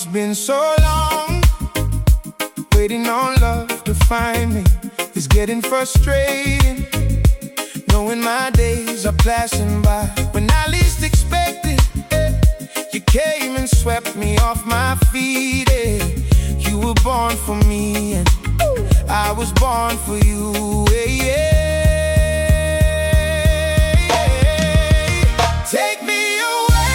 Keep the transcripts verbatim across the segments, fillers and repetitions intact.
It's been so long, waiting on love to find me. It's getting frustrating, knowing my days are passing by. When I least expected, you came and swept me off my feet. You were born for me and I was born for you. Take me away,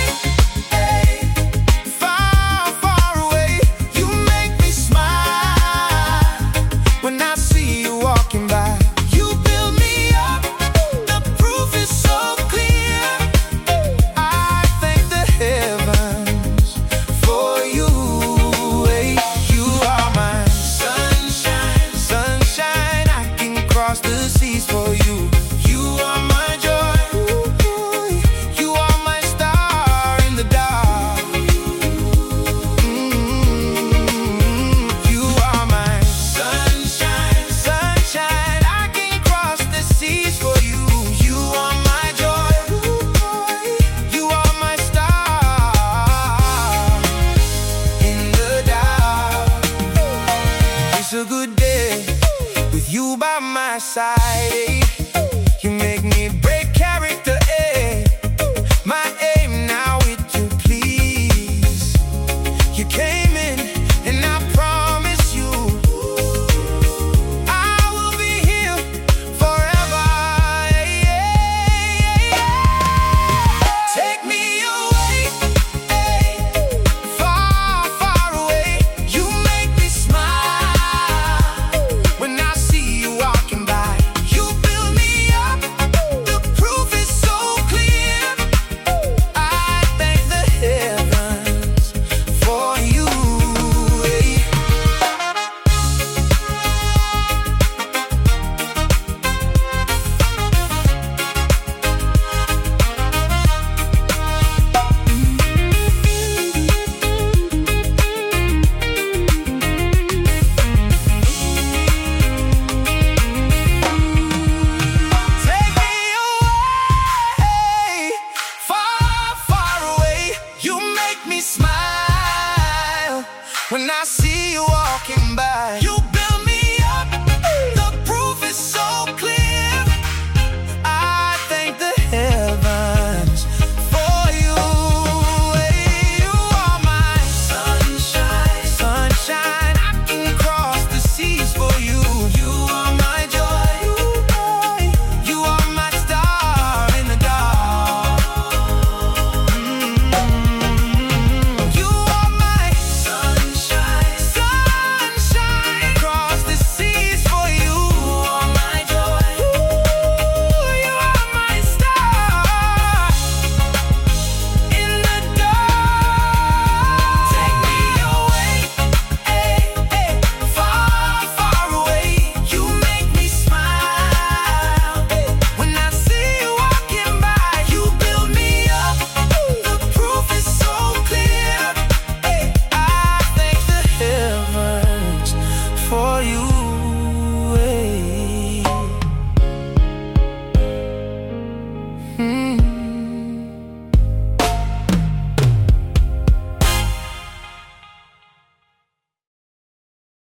far, far away. You make me smile when I see you walking by. You build me up, the proof is so clear. I thank the heavens for you. You are my sunshine, sunshine. I can cross the seas for you.